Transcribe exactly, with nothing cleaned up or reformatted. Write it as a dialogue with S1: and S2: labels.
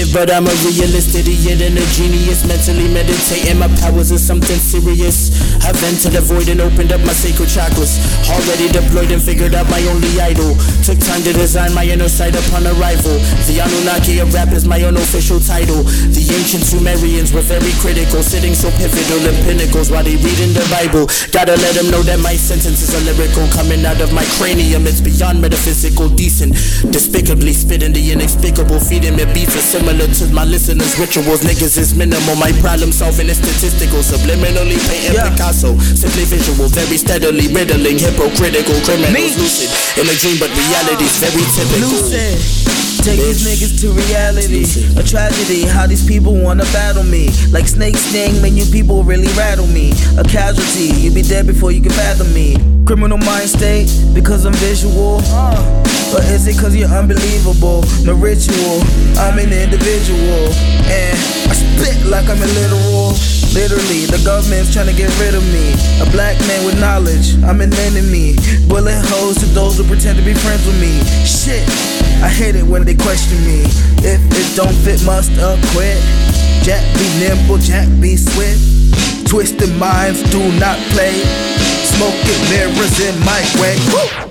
S1: Shit, but I'm a realist, idiot and a genius. Mentally meditating, my powers are something serious. I've entered the void and opened up my sacred chakras. Already deployed and figured out my only idol. Took time to design my inner sight upon arrival. The Anunnaki of rap is my unofficial title. The ancient Sumerians were very critical, sitting so pivotal in pinnacles while they reading the Bible. Gotta let them know that my sentences are lyrical, coming out of my cranium. It's beyond metaphysical, decent. Despicably spitting the inexplicable, feeding me beats are similar to my listeners' rituals. Niggas is minimal, my problem solving is statistical. Subliminally painting yeah. Picasso, simply visual, very steadily riddling hypocritical criminals. Me. Lucid in a dream, but reality's very typical.
S2: Lucid. Take these niggas to reality. A tragedy, how these people wanna battle me. Like snake sting, man, you people really rattle me. A casualty, you be dead before you can fathom me. Criminal mind state, because I'm visual. Or is it cause you're unbelievable? No ritual, I'm an individual. And I spit like I'm a literal. Literally, the government's trying to get rid of me. A black man with knowledge, I'm an enemy. Bullet holes to those who pretend to be friends with me. Shit, I hate it when they question me. If it don't fit, must acquit. Jack be nimble, Jack be swift. Twisted minds do not play. Smoking mirrors in my way. Woo!